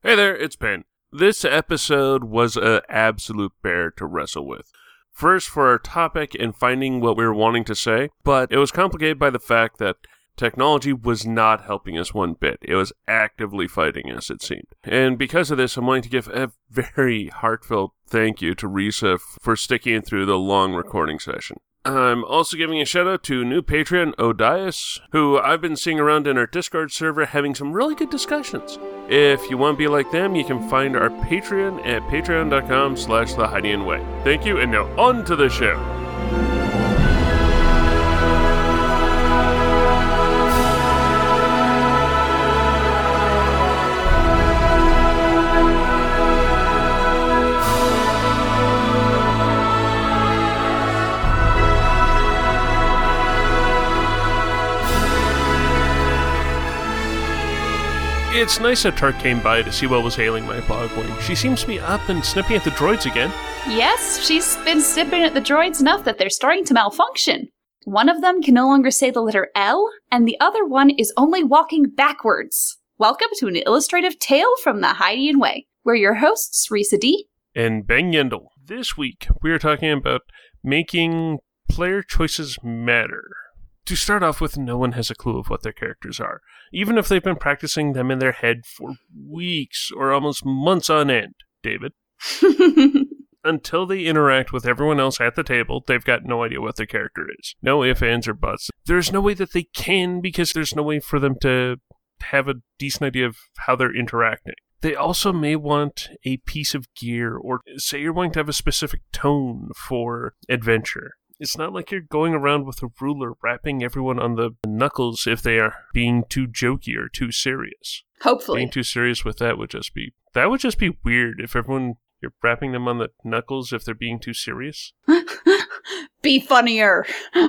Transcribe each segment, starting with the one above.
Hey there, it's Ben. This episode was an absolute bear to wrestle with. First, for our topic and finding what we were wanting to say, but it was complicated by the fact that technology was not helping us one bit. It was actively fighting us, it seemed. And because of this, I'm wanting to give a very heartfelt thank you to Risa for sticking through the long recording session. I'm also giving a shout out to new patron Odias, who I've been seeing around in our Discord server having some really good discussions. If you want to be like them, you can find our Patreon at patreon.com/theheidianway. Thank you, and now on to the show. It's nice that Tart came by to see what was ailing my bogwing. She seems to be up and snipping at the droids again. Yes, she's been snipping at the droids enough that they're starting to malfunction. One of them can no longer say the letter L, and the other one is only walking backwards. Welcome to an illustrative tale from the Heidian Way. We're your hosts, Risa D. And Ben Yendel. This week, we are talking about making player choices matter. To start off with, no one has a clue of what their characters are, even if they've been practicing them in their head for weeks or almost months on end, David. Until they interact with everyone else at the table, they've got no idea what their character is. No ifs, ands, or buts. There's no way that they can, because there's no way for them to have a decent idea of how they're interacting. They also may want a piece of gear, or say you're wanting to have a specific tone for adventure. It's not like you're going around with a ruler rapping everyone on the knuckles if they are being too jokey or too serious. Hopefully. Being too serious with that would just be weird if you're rapping them on the knuckles if they're being too serious. Be funnier.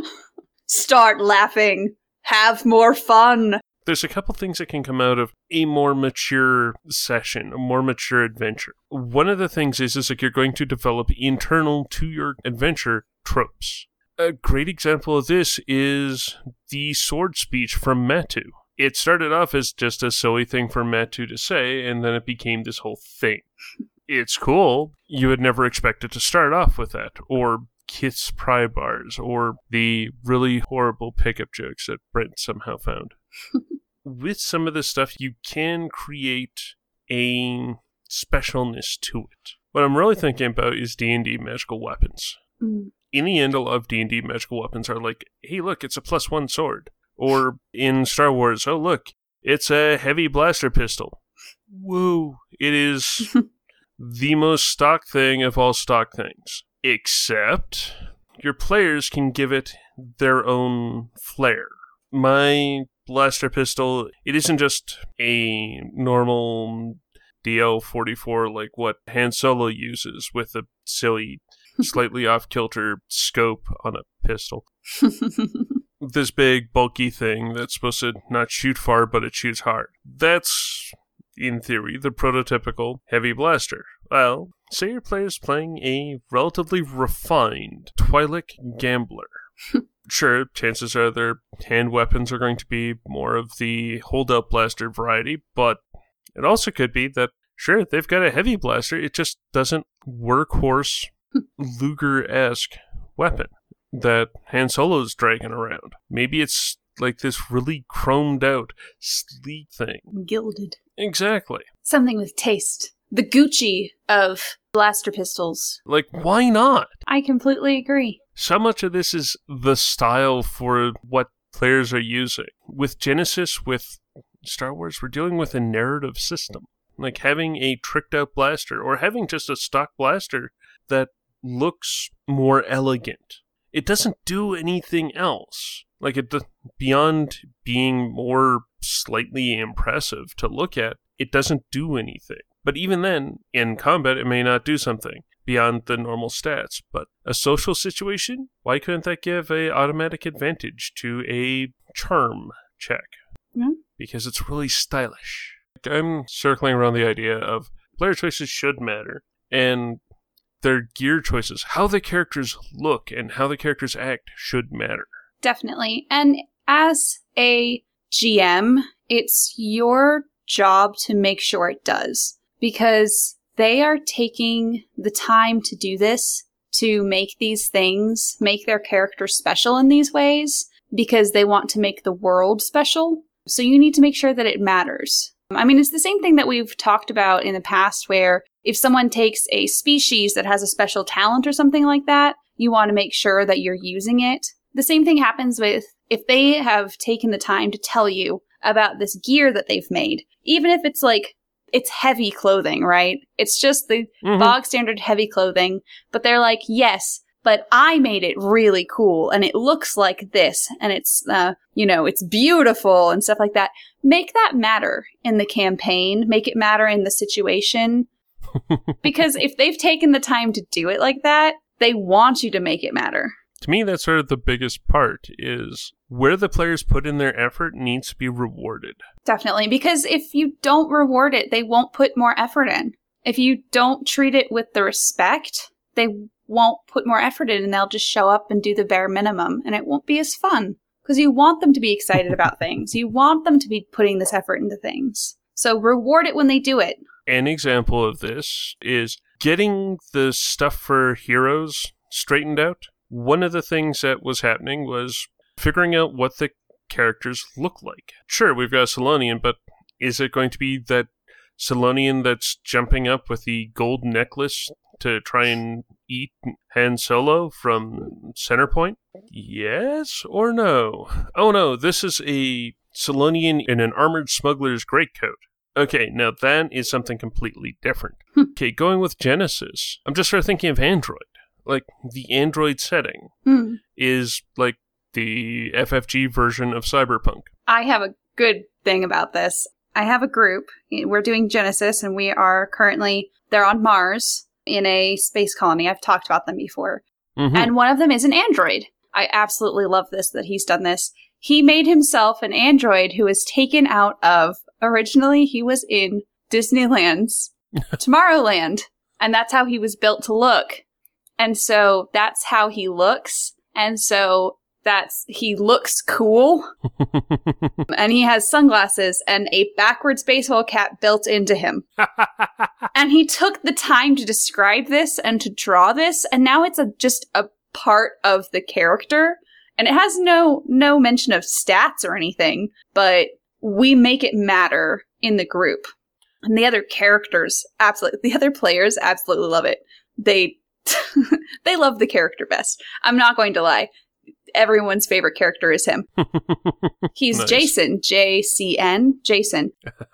Start laughing. Have more fun. There's a couple things that can come out of a more mature session, a more mature adventure. One of the things is like you're going to develop internal to your adventure tropes. A great example of this is the sword speech from Matu. It started off as just a silly thing for Matu to say, and then it became this whole thing. It's cool. You would never expect it to start off with that, or kiss pry bars, or the really horrible pickup jokes that Brent somehow found. With some of this stuff, you can create a specialness to it. What I'm really thinking about is D&D magical weapons. In the end, a lot of D&D magical weapons are like, hey, look, it's a +1 sword. Or in Star Wars, oh, look, it's a heavy blaster pistol. Whoa, it is the most stock thing of all stock things. Except your players can give it their own flair. My blaster pistol, it isn't just a normal DL-44 like what Han Solo uses with a silly, slightly off-kilter scope on a pistol. This big, bulky thing that's supposed to not shoot far, but it shoots hard. That's, in theory, the prototypical heavy blaster. Well, say your player's playing a relatively refined Twi'lek Gambler. Sure, chances are their hand weapons are going to be more of the hold-up blaster variety, but it also could be that, sure, they've got a heavy blaster, it just doesn't workhorse Luger-esque weapon that Han Solo's dragging around. Maybe it's like this really chromed out, sleek thing. Gilded. Exactly. Something with taste. The Gucci of blaster pistols. Like, why not? I completely agree. So much of this is the style for what players are using. With Genesis, with Star Wars, we're dealing with a narrative system. Like having a tricked out blaster, or having just a stock blaster that looks more elegant. It doesn't do anything else. Like, beyond being more slightly impressive to look at, it doesn't do anything. But even then, in combat, it may not do something beyond the normal stats. But a social situation, why couldn't that give an automatic advantage to a charm check? Mm-hmm. Because it's really stylish. I'm circling around the idea of player choices should matter, and their gear choices, how the characters look and how the characters act should matter. Definitely. And as a GM, it's your job to make sure it does. because they are taking the time to do this, to make these things, make their characters special in these ways, because they want to make the world special. So you need to make sure that it matters. I mean, it's the same thing that we've talked about in the past, where if someone takes a species that has a special talent or something like that, you want to make sure that you're using it. The same thing happens with if they have taken the time to tell you about this gear that they've made, even if it's like, it's heavy clothing, right? It's just the bog standard heavy clothing, but they're like, yes, but I made it really cool and it looks like this and it's, it's beautiful and stuff like that. Make that matter in the campaign. Make it matter in the situation. Because if they've taken the time to do it like that, they want you to make it matter. To me, that's sort of the biggest part, is where the players put in their effort needs to be rewarded. Definitely, because if you don't reward it, they won't put more effort in. If you don't treat it with the respect, they won't put more effort in and they'll just show up and do the bare minimum, and it won't be as fun. Because you want them to be excited about things. You want them to be putting this effort into things. So reward it when they do it. An example of this is getting the stuff for heroes straightened out. One of the things that was happening was figuring out what the characters look like. Sure, we've got a Solonian, but is it going to be that Solonian that's jumping up with the gold necklace to try and eat Han Solo from Centerpoint? Yes or no? Oh no, this is a Solonian in an armored smuggler's greatcoat. Okay, now that is something completely different. Okay, going with Genesis, I'm just sort of thinking of Android. Like, the Android setting is like the FFG version of Cyberpunk. I have a good thing about this. I have a group. We're doing Genesis, and we are currently, they're on Mars in a space colony. I've talked about them before. And one of them is an android. I absolutely love this, that he's done this. He made himself an android who was taken out of, originally he was in Disneyland's Tomorrowland, and that's how he was built to look. And so that's how he looks. And so he looks cool. And he has sunglasses and a backwards baseball cap built into him. And he took the time to describe this and to draw this. And now it's just a part of the character. And it has no mention of stats or anything, but we make it matter in the group. And the other characters, absolutely, the other players absolutely love it. They love the character best. I'm not going to lie. Everyone's favorite character is him. He's nice. Jason, J-C-N, Jason.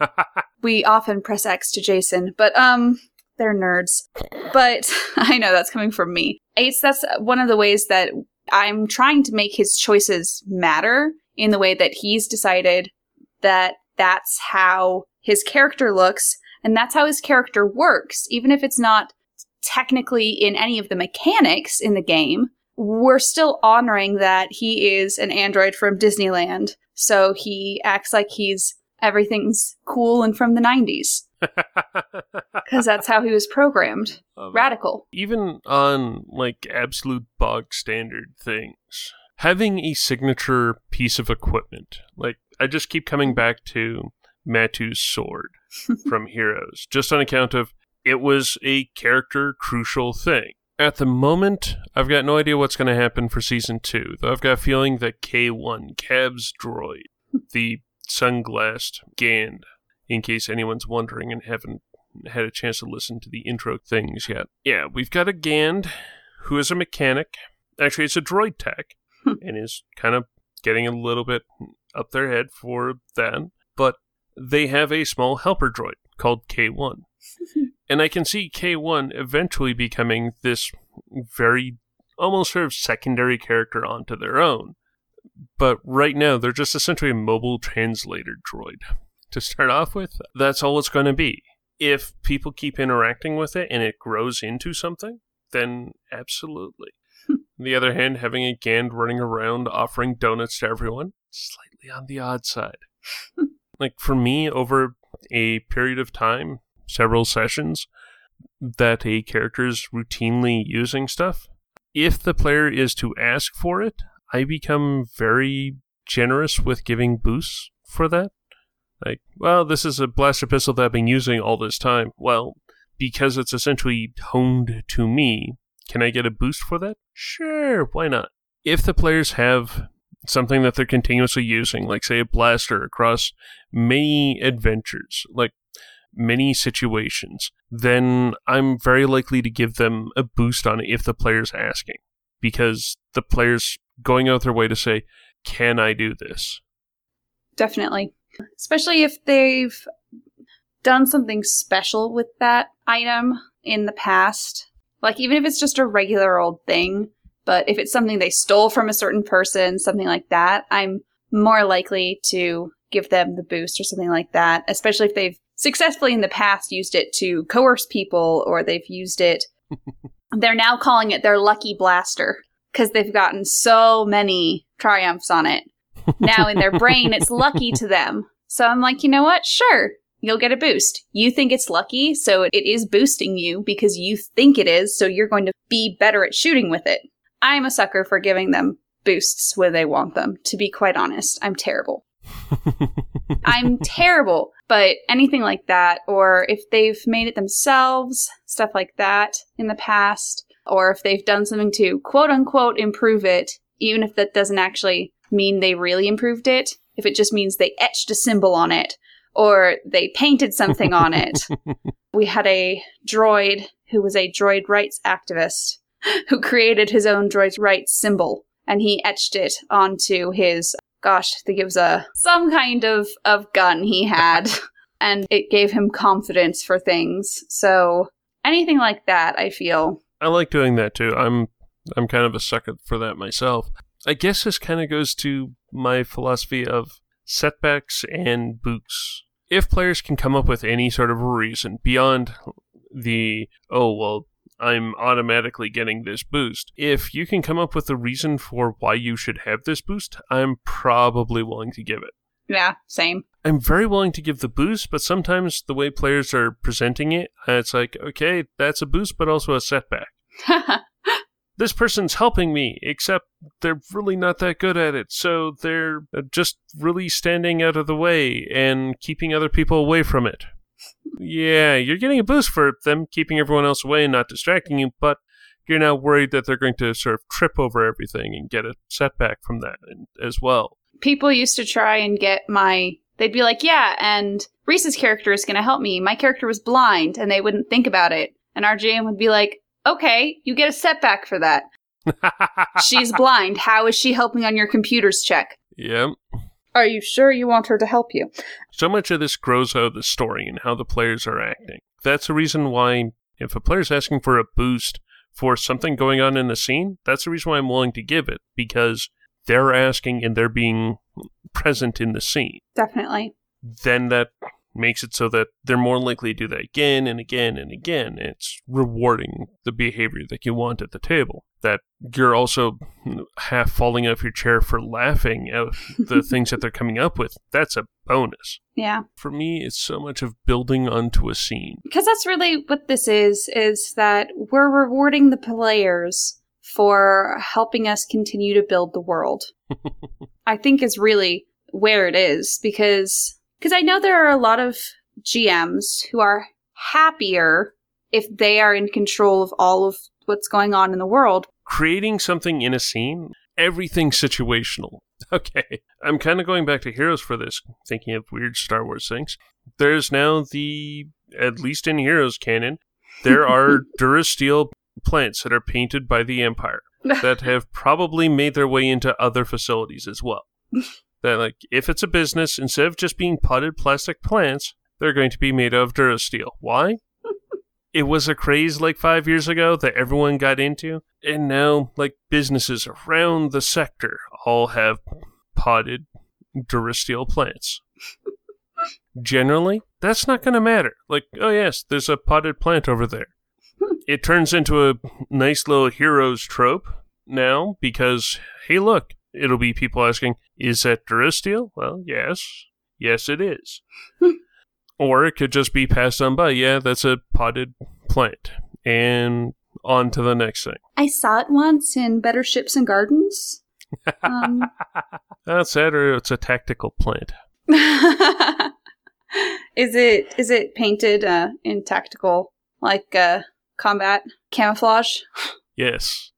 We often press X to Jason, but they're nerds. But I know that's coming from me. That's one of the ways that I'm trying to make his choices matter, in the way that he's decided that that's how his character looks, and that's how his character works, even if it's not technically in any of the mechanics in the game. We're still honoring that he is an android from Disneyland, so he acts like everything's cool and from the 90s. Because that's how he was programmed. Radical. Even on, like, absolute bog standard things, having a signature piece of equipment, like, I just keep coming back to Matu's sword from Heroes, just on account of it was a character crucial thing. At the moment, I've got no idea what's going to happen for Season 2, though I've got a feeling that K1, Cab's droid, the sunglassed Gand, in case anyone's wondering and haven't had a chance to listen to the intro things yet. Yeah, we've got a Gand who is a mechanic. Actually, it's a droid tech, and is kind of getting a little bit up their head for that. But they have a small helper droid called K1. And I can see K1 eventually becoming this very, almost sort of secondary character onto their own. But right now, they're just essentially a mobile translator droid. To start off with, that's all it's going to be. If people keep interacting with it and it grows into something, then absolutely. On the other hand, having a Gand running around offering donuts to everyone, slightly on the odd side. Like, for me, over a period of time, several sessions, that a character is routinely using stuff, if the player is to ask for it, I become very generous with giving boosts for that. Like, well, this is a blaster pistol that I've been using all this time. Well, because it's essentially honed to me, can I get a boost for that? Sure, why not? If the players have something that they're continuously using, like say a blaster across many adventures, like many situations, then I'm very likely to give them a boost on it if the player's asking. Because the player's going out their way to say, can I do this? Definitely. Especially if they've done something special with that item in the past. Like, even if it's just a regular old thing, but if it's something they stole from a certain person, something like that, I'm more likely to give them the boost or something like that, especially if they've successfully in the past used it to coerce people, or they've used it... They're now calling it their lucky blaster, because they've gotten so many triumphs on it. Now in their brain, it's lucky to them. So I'm like, you know what? Sure, you'll get a boost. You think it's lucky, so it is boosting you because you think it is, so you're going to be better at shooting with it. I'm a sucker for giving them boosts when they want them, to be quite honest. I'm terrible. I'm terrible, but anything like that, or if they've made it themselves, stuff like that in the past, or if they've done something to quote-unquote improve it, even if that doesn't actually mean they really improved it, if it just means they etched a symbol on it, or they painted something on it. We had a droid who was a droid rights activist who created his own droid rights symbol, and he etched it onto his... Gosh, I think it was some kind of gun he had, and it gave him confidence for things. So anything like that, I feel. I like doing that too. I'm kind of a sucker for that myself. I guess this kind of goes to my philosophy of setbacks and boosts. If players can come up with any sort of a reason beyond the, oh, well, I'm automatically getting this boost. If you can come up with a reason for why you should have this boost, I'm probably willing to give it. Yeah, same. I'm very willing to give the boost, but sometimes the way players are presenting it, it's like, okay, that's a boost, but also a setback. This person's helping me, except they're really not that good at it, so they're just really standing out of the way and keeping other people away from it. Yeah, you're getting a boost for them keeping everyone else away and not distracting you, but you're now worried that they're going to sort of trip over everything and get a setback from that as well. People used to try and get they'd be like, yeah, and Reese's character is going to help me. My character was blind, and they wouldn't think about it. And our GM would be like, okay, you get a setback for that. She's blind. How is she helping on your computer's check? Yep. Are you sure you want her to help you? So much of this grows out of the story and how the players are acting. That's the reason why, if a player's asking for a boost for something going on in the scene, that's the reason why I'm willing to give it, because they're asking and they're being present in the scene. Definitely. Then that makes it so that they're more likely to do that again and again and again. It's rewarding the behavior that you want at the table. That you're also half falling off your chair for laughing at the things that they're coming up with. That's a bonus. Yeah. For me, it's so much of building onto a scene. Because that's really what this is that we're rewarding the players for helping us continue to build the world. I think is really where it is, because I know there are a lot of GMs who are happier if they are in control of all of what's going on in the world. Creating something in a scene, everything's situational. Okay, I'm kind of going back to Heroes for this, thinking of weird Star Wars things. There's now at least in Heroes canon, there are Durasteel plants that are painted by the Empire that have probably made their way into other facilities as well. That, like, if it's a business, instead of just being potted plastic plants, they're going to be made of Durasteel. Why? It was a craze like 5 years ago that everyone got into, and now, like, businesses around the sector all have potted Durasteel plants. Generally, that's not going to matter. Like, oh yes, there's a potted plant over there. It turns into a nice little Heroes trope now because, hey look, it'll be people asking, is that Durasteel? Well, yes. Yes, it is. Or it could just be passed on by, yeah, that's a potted plant. And on to the next thing. I saw it once in Better Ships and Gardens. That's that, or it's a tactical plant. Is it painted in tactical, like combat camouflage? Yes.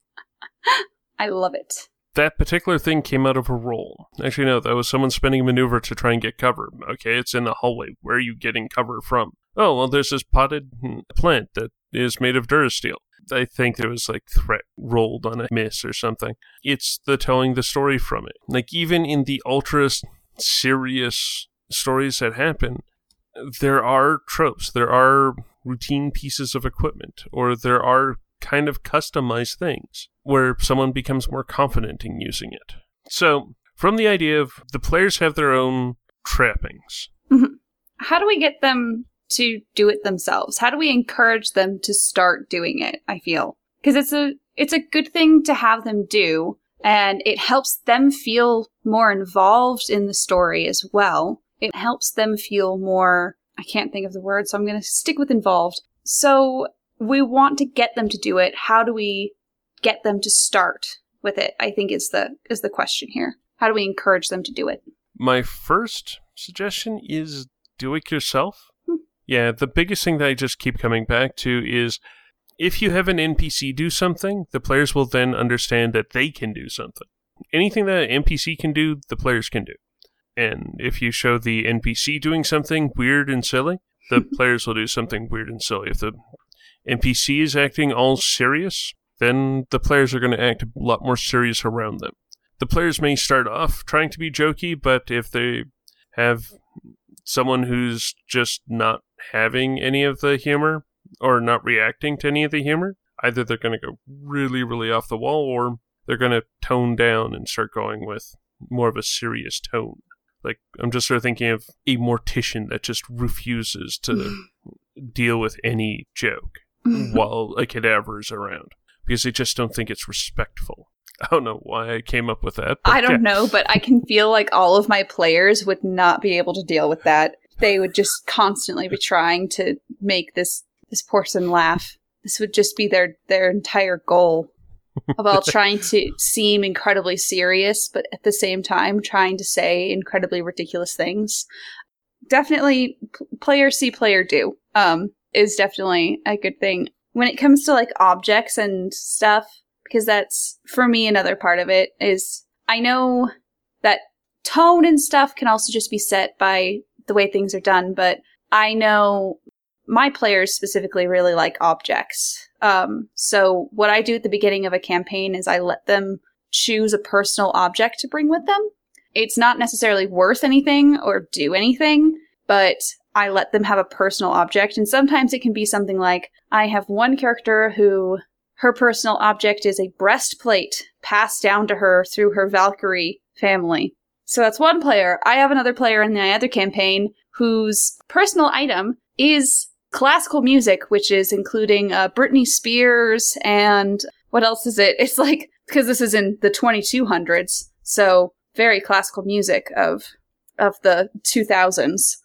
I love it. That particular thing came out of a roll. Actually, no, that was someone spending a maneuver to try and get cover. Okay, it's in the hallway. Where are you getting cover from? Oh, well, there's this potted plant that is made of Durasteel. I think there was, like, threat rolled on a miss or something. It's the telling the story from it. Like, even in the ultra serious stories that happen, there are tropes, there are routine pieces of equipment, or there are kind of customized things where someone becomes more confident in using it. So, from the idea of the players have their own trappings. Mm-hmm. How do we get them to do it themselves? How do we encourage them to start doing it, I feel? Because it's a good thing to have them do, and it helps them feel more involved in the story as well. It helps them feel more, I can't think of the word, so I'm going to stick with involved. So we want to get them to do it. How do we get them to start with it, I think is the question here. How do we encourage them to do it? My first suggestion is do it yourself. Yeah, the biggest thing that I just keep coming back to is if you have an NPC do something, the players will then understand that they can do something. Anything that an NPC can do, the players can do. And if you show the NPC doing something weird and silly, the players will do something weird and silly. If the NPC is acting all serious, then the players are going to act a lot more serious around them. The players may start off trying to be jokey, but if they have someone who's just not having any of the humor or not reacting to any of the humor, either they're going to go really, really off the wall, or they're going to tone down and start going with more of a serious tone. Like, I'm just sort of thinking of a mortician that just refuses to deal with any joke while a cadaver is around, because they just don't think it's respectful. I don't know why I came up with that. I don't know, but I can feel like all of my players would not be able to deal with that. They would just constantly be trying to make this person laugh. This would just be their entire goal, about trying to seem incredibly serious, but at the same time trying to say incredibly ridiculous things. Definitely, player see, player do, is definitely a good thing. When it comes to, like, objects and stuff, because that's, for me, another part of it, is I know that tone and stuff can also just be set by the way things are done, but I know my players specifically really like objects. So what I do at the beginning of a campaign is I let them choose a personal object to bring with them. It's not necessarily worth anything or do anything, but I let them have a personal object. And sometimes it can be something like, I have one character who her personal object is a breastplate passed down to her through her Valkyrie family. So that's one player. I have another player in my other campaign whose personal item is classical music, which is including Britney Spears and what else is it? It's like, because this is in the 2200s, so very classical music of the 2000s.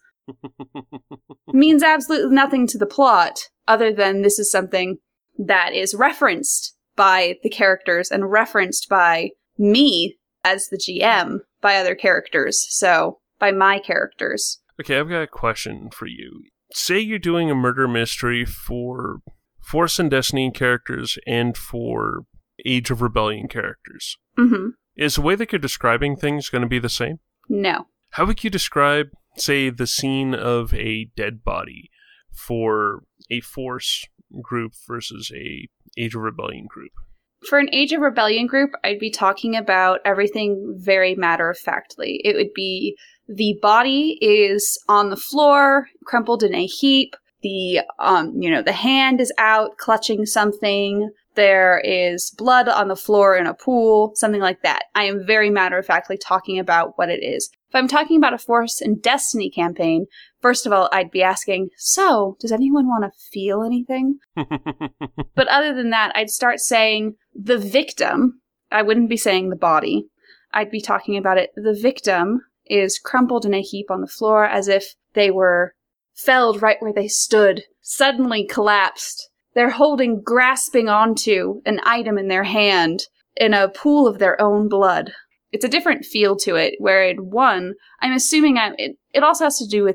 Means absolutely nothing to the plot other than this is something that is referenced by the characters and referenced by me as the GM by other characters, so by my characters. Okay, I've got a question for you. Say you're doing a murder mystery for Force and Destiny characters and for Age of Rebellion characters. Mm-hmm. Is the way that you're describing things going to be the same? No. How would you describe, say, the scene of a dead body for a Force group versus a Age of Rebellion group? For an Age of Rebellion group, I'd be talking about everything very matter-of-factly. It would be the body is on the floor, crumpled in a heap. The hand is out, clutching something. There is blood on the floor in a pool, something like that. I am very matter-of-factly talking about what it is. If I'm talking about a Force and Destiny campaign, first of all, I'd be asking, so, does anyone want to feel anything? But other than that, I'd start saying the victim. I wouldn't be saying the body. I'd be talking about it. The victim is crumpled in a heap on the floor as if they were felled right where they stood, suddenly collapsed. They're grasping onto an item in their hand in a pool of their own blood. It's a different feel to it, where I'm assuming it also has to do with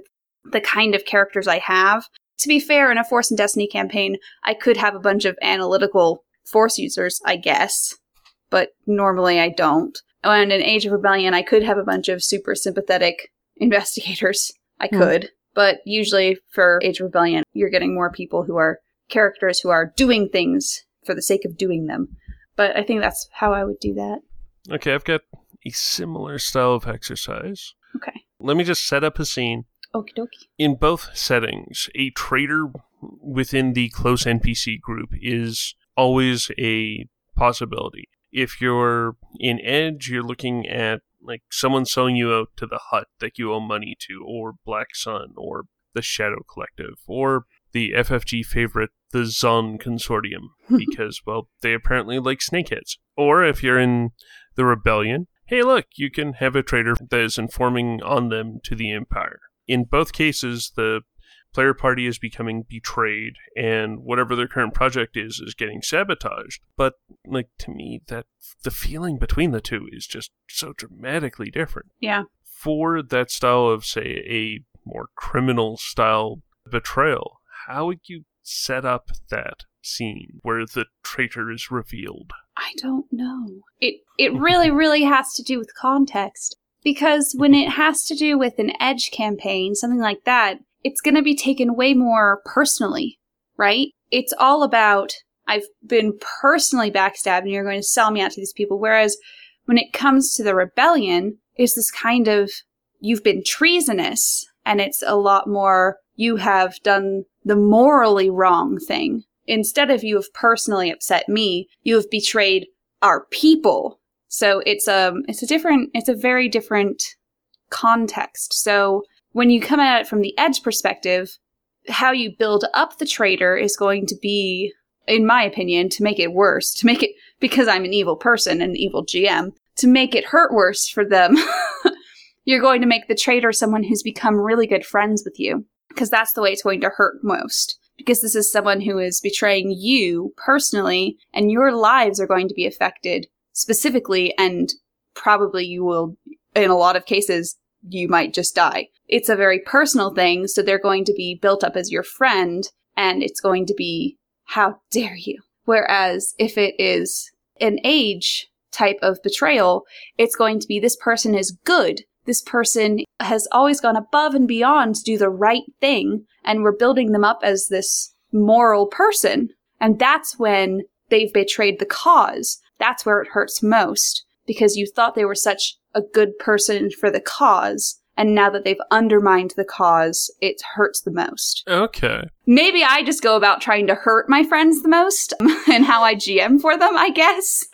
the kind of characters I have. To be fair, in a Force and Destiny campaign, I could have a bunch of analytical Force users, I guess, but normally I don't. And in Age of Rebellion, I could have a bunch of super sympathetic investigators. I could. But usually for Age of Rebellion, you're getting more people who are characters who are doing things for the sake of doing them. But I think that's how I would do that. Okay, I've got a similar style of exercise. Okay. Let me just set up a scene. Okie dokie. In both settings, a traitor within the close NPC group is always a possibility. If you're in Edge, you're looking at like someone selling you out to the Hut that you owe money to, or Black Sun, or the Shadow Collective, or the FFG favorite, the Zon Consortium, because, well, they apparently like snakeheads. Or if you're in the Rebellion, hey look, you can have a traitor that is informing on them to the Empire. In both cases, the player party is becoming betrayed, and whatever their current project is getting sabotaged. But, like, to me, that the feeling between the two is just so dramatically different. Yeah. For that style of, say, a more criminal-style betrayal, how would you set up that scene where the traitor is revealed? I don't know. It really, really has to do with context. Because when it has to do with an Edge campaign, something like that, it's going to be taken way more personally, right? It's all about, I've been personally backstabbed and you're going to sell me out to these people. Whereas when it comes to the Rebellion, it's this kind of, you've been treasonous, and it's a lot more, you have done the morally wrong thing. Instead of you have personally upset me, you have betrayed our people. So it's a very different context. So when you come at it from the Edge perspective, how you build up the traitor is going to be, in my opinion, to make it worse, to make it, because I'm an evil person and an evil GM, to make it hurt worse for them, you're going to make the traitor someone who's become really good friends with you, because that's the way it's going to hurt most. Because this is someone who is betraying you personally, and your lives are going to be affected specifically, and probably you will, in a lot of cases, you might just die. It's a very personal thing, so they're going to be built up as your friend, and it's going to be, how dare you? Whereas if it is an Age type of betrayal, it's going to be, this person is good. This person has always gone above and beyond to do the right thing, and we're building them up as this moral person. And that's when they've betrayed the cause. That's where it hurts most, because you thought they were such a good person for the cause, and now that they've undermined the cause, it hurts the most. Okay. Maybe I just go about trying to hurt my friends the most, and how I GM for them, I guess.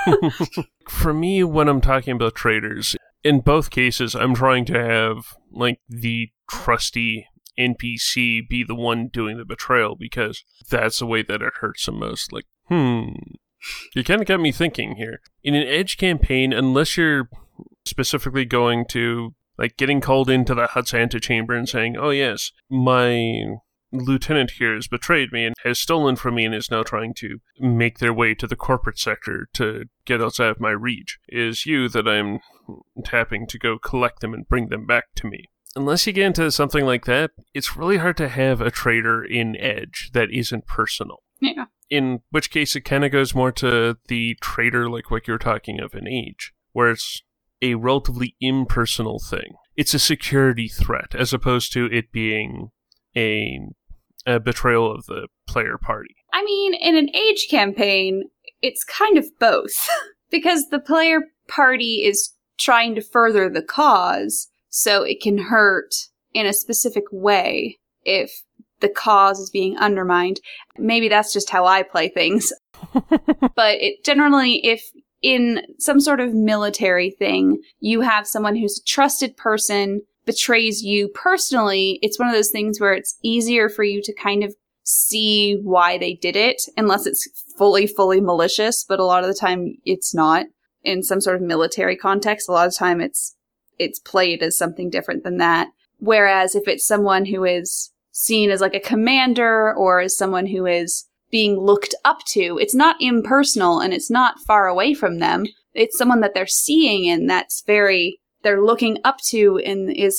For me, when I'm talking about traitors, in both cases, I'm trying to have, like, the trusty NPC be the one doing the betrayal, because that's the way that it hurts the most. Like, you kind of got me thinking here. In an Edge campaign, unless you're specifically going to, like, getting called into the Hut's antechamber and saying, oh yes, my lieutenant here has betrayed me and has stolen from me and is now trying to make their way to the corporate sector to get outside of my reach, is you that I'm tapping to go collect them and bring them back to me. Unless you get into something like that, it's really hard to have a traitor in Edge that isn't personal. Yeah. In which case it kind of goes more to the traitor like what you're talking of in Age, where it's a relatively impersonal thing. It's a security threat, as opposed to it being a betrayal of the player party. I mean, in an Age campaign, it's kind of both. Because the player party is trying to further the cause, so it can hurt in a specific way if the cause is being undermined. Maybe that's just how I play things. But it generally, if in some sort of military thing, you have someone who's a trusted person betrays you personally, it's one of those things where it's easier for you to kind of see why they did it, unless it's fully malicious, but a lot of the time it's not. In some sort of military context, a lot of the time it's played as something different than that. Whereas if it's someone who is seen as like a commander or as someone who is being looked up to, it's not impersonal and it's not far away from them. It's someone that they're seeing and they're looking up to and is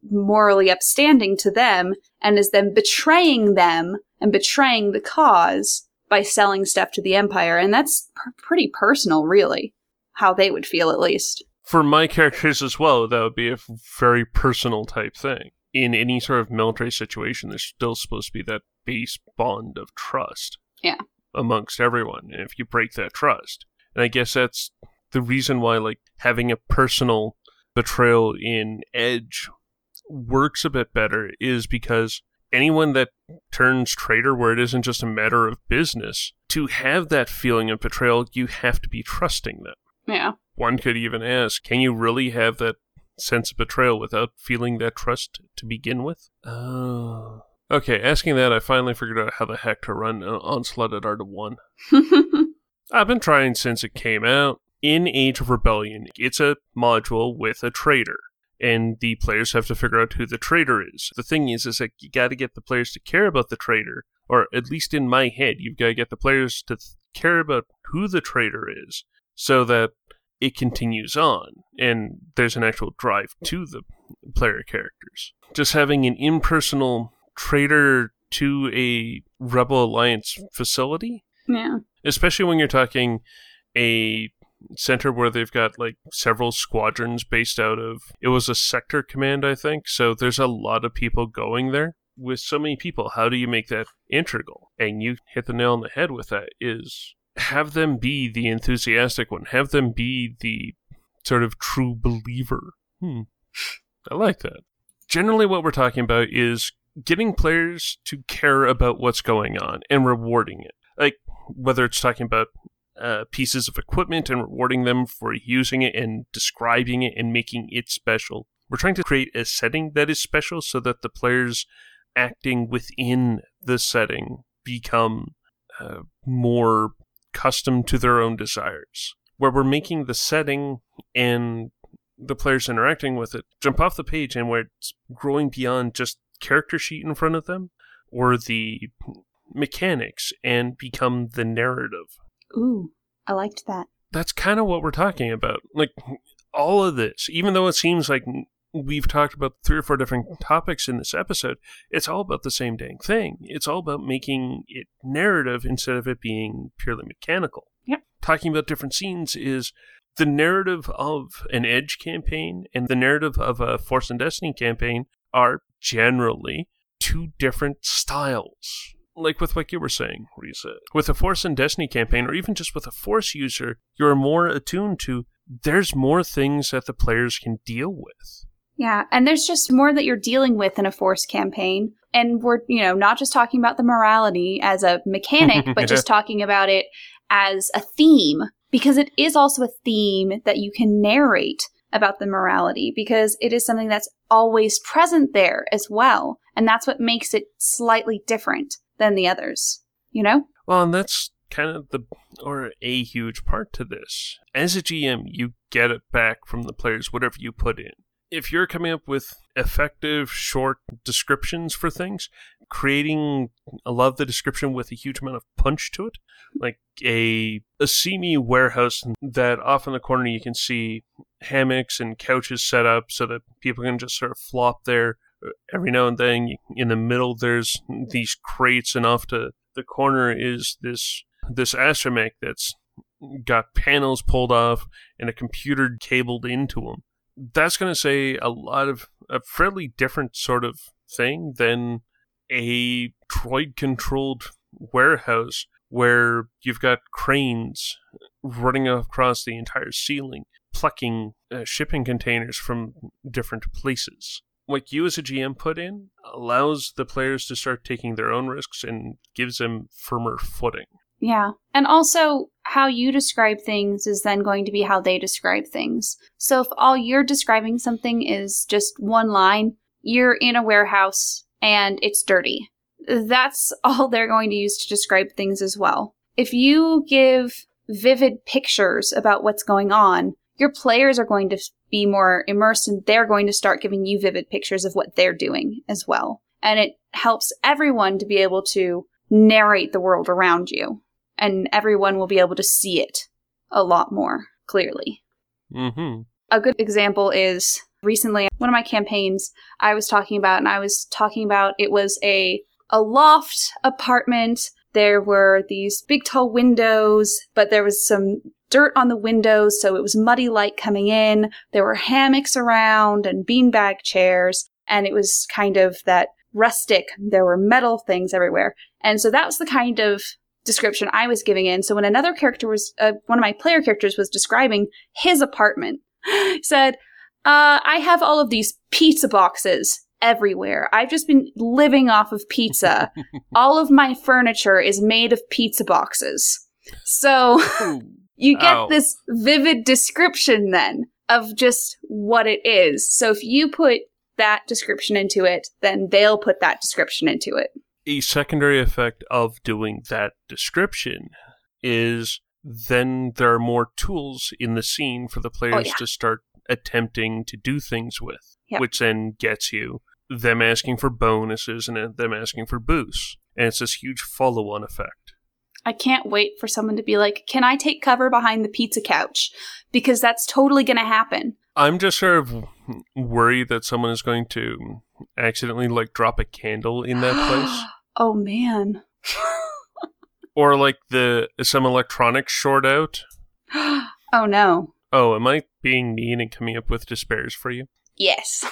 morally upstanding to them and is then betraying them and betraying the cause by selling stuff to the Empire. And that's pretty personal, really, how they would feel, at least. For my characters as well, that would be a very personal type thing. In any sort of military situation, there's still supposed to be that base bond of trust. Yeah. Amongst everyone. And if you break that trust, and I guess that's the reason why, like, having a personal betrayal in Edge works a bit better, is because anyone that turns traitor where it isn't just a matter of business, to have that feeling of betrayal, you have to be trusting them. Yeah. One could even ask, can you really have that sense of betrayal without feeling that trust to begin with? Okay, asking that, I finally figured out how the heck to run Onslaught at Art of One. I've been trying since it came out. In Age of Rebellion, it's a module with a traitor, and the players have to figure out who the traitor is. The thing is that you gotta get the players to care about the traitor, or at least in my head, you've gotta get the players to care about who the traitor is, so that it continues on, and there's an actual drive to the player characters. Just having an impersonal traitor to a Rebel Alliance facility? Yeah. Especially when you're talking a center where they've got, like, several squadrons based out of... It was a sector command, I think, so there's a lot of people going there. With so many people, how do you make that integral? And you hit the nail on the head with that, is... have them be the enthusiastic one. Have them be the sort of true believer. I like that. Generally what we're talking about is getting players to care about what's going on and rewarding it. Like, whether it's talking about pieces of equipment and rewarding them for using it and describing it and making it special. We're trying to create a setting that is special so that the players acting within the setting become more custom to their own desires, where we're making the setting and the players interacting with it jump off the page, and where it's growing beyond just character sheet in front of them or the mechanics and become the narrative. Ooh, I liked that. That's kind of what we're talking about. Like, all of this, even though it seems like we've talked about 3 or 4 different topics in this episode, it's all about the same dang thing. It's all about making it narrative instead of it being purely mechanical. Yep. Talking about different scenes is the narrative of an Edge campaign and the narrative of a Force and Destiny campaign are generally 2 different styles. Like with what you were saying, Risa. With a Force and Destiny campaign, or even just with a Force user, you're more attuned to there's more things that the players can deal with. Yeah, and there's just more that you're dealing with in a Force campaign. And we're, not just talking about the morality as a mechanic, but just talking about it as a theme. Because it is also a theme that you can narrate about the morality, because it is something that's always present there as well. And that's what makes it slightly different than the others, Well, and that's kind of a huge part to this. As a GM, you get it back from the players, whatever you put in. If you're coming up with effective, short descriptions for things, creating a lot of the description with a huge amount of punch to it, like a seamy warehouse that off in the corner you can see hammocks and couches set up so that people can just sort of flop there. Every now and then, in the middle, there's these crates, and off to the corner is this astromech that's got panels pulled off and a computer cabled into them. That's going to say a fairly different sort of thing than a droid-controlled warehouse where you've got cranes running across the entire ceiling, plucking shipping containers from different places. What you as a GM put in allows the players to start taking their own risks and gives them firmer footing. Yeah. And also, how you describe things is then going to be how they describe things. So if all you're describing something is just one line, you're in a warehouse and it's dirty. That's all they're going to use to describe things as well. If you give vivid pictures about what's going on, your players are going to be more immersed, and they're going to start giving you vivid pictures of what they're doing as well. And it helps everyone to be able to narrate the world around you. And everyone will be able to see it a lot more clearly. Mm-hmm. A good example is recently, one of my campaigns I was talking about it was a loft apartment. There were these big tall windows, but there was some dirt on the windows, so it was muddy light coming in. There were hammocks around and beanbag chairs, and it was kind of that rustic. There were metal things everywhere. And so that was the kind of description I was giving in. So when another character was, one of my player characters was describing his apartment, said, I have all of these pizza boxes everywhere. I've just been living off of pizza. All of my furniture is made of pizza boxes. So you get this vivid description then of just what it is. So if you put that description into it, then they'll put that description into it. A secondary effect of doing that description is then there are more tools in the scene for the players to start attempting to do things with, which then gets you them asking for bonuses and them asking for boosts. And it's this huge follow-on effect. I can't wait for someone to be like, can I take cover behind the pizza couch? Because that's totally going to happen. I'm just sort of worried that someone is going to accidentally, drop a candle in that place. Oh, man. Or, some electronics short out. Oh, no. Oh, am I being mean and coming up with despairs for you? Yes.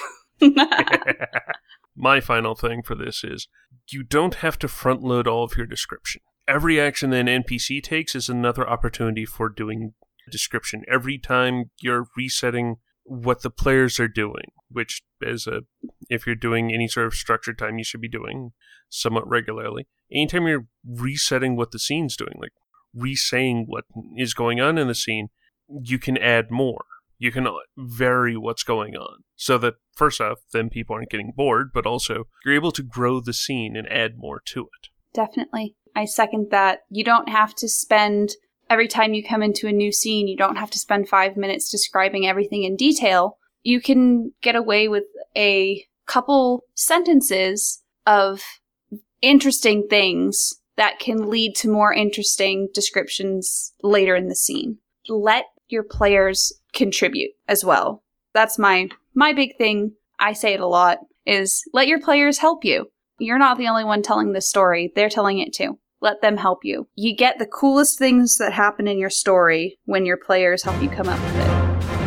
My final thing for this is, you don't have to front load all of your description. Every action that an NPC takes is another opportunity for doing description. Every time you're resetting what the players are doing, which if you're doing any sort of structured time, you should be doing somewhat regularly. Anytime you're resetting what the scene's doing, re-saying what is going on in the scene, you can add more. You can vary what's going on. So that, first off, then people aren't getting bored, but also you're able to grow the scene and add more to it. Definitely. I second that. You don't have to spend, every time you come into a new scene, you don't have to spend 5 minutes describing everything in detail. You can get away with a couple sentences of interesting things that can lead to more interesting descriptions later in the scene. Let your players contribute as well. That's my big thing. I say it a lot, is let your players help you. You're not the only one telling this story. They're telling it too. Let them help you. You get the coolest things that happen in your story when your players help you come up with it.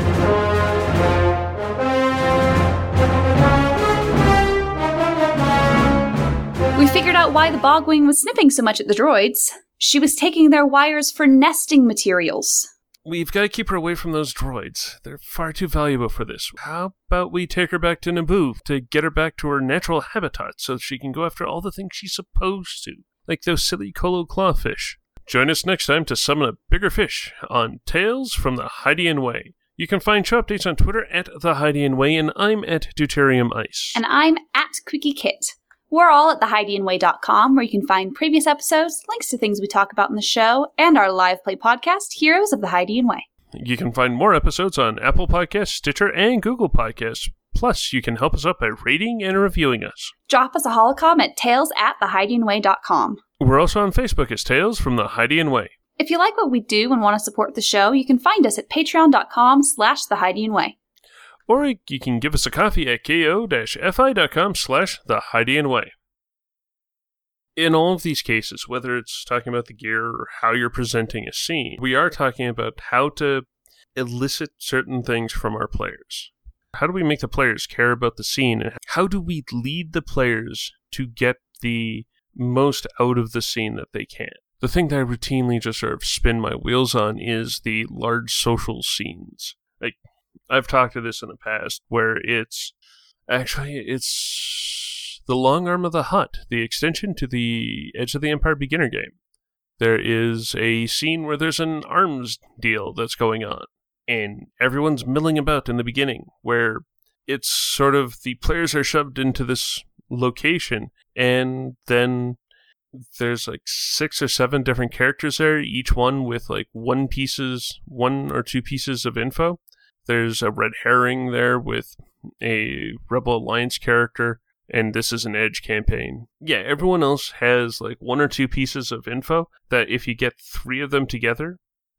We figured out why the Bogwing was snipping so much at the droids. She was taking their wires for nesting materials. We've got to keep her away from those droids. They're far too valuable for this. How about we take her back to Naboo to get her back to her natural habitat so she can go after all the things she's supposed to, like those silly Colo clawfish. Join us next time to summon a bigger fish on Tales from the Hydian Way. You can find show updates on Twitter at The Hydian Way, and I'm at Deuterium Ice. And I'm at QuickieKit. We're all at thehydianway.com, where you can find previous episodes, links to things we talk about in the show, and our live play podcast, Heroes of the Hydian Way. You can find more episodes on Apple Podcasts, Stitcher, and Google Podcasts. Plus, you can help us out by rating and reviewing us. Drop us a holocom at tales@thehydianway.com. We're also on Facebook as Tales from the Hydian Way. If you like what we do and want to support the show, you can find us at patreon.com/thehydianway. Or you can give us a coffee at ko-fi.com/thehydianway. In all of these cases, whether it's talking about the gear or how you're presenting a scene, we are talking about how to elicit certain things from our players. How do we make the players care about the scene? And how do we lead the players to get the most out of the scene that they can? The thing that I routinely just sort of spin my wheels on is the large social scenes. I've talked to this in the past, where it's the long arm of the Hutt, the extension to the Edge of the Empire beginner game. There is a scene where there's an arms deal that's going on, and everyone's milling about in the beginning, where it's sort of the players are shoved into this location, and then there's 6 or 7 different characters there, each one with one or two pieces of info. There's a red herring there with a Rebel Alliance character, and this is an Edge campaign. Yeah, everyone else has 1 or 2 pieces of info that if you get 3 of them together,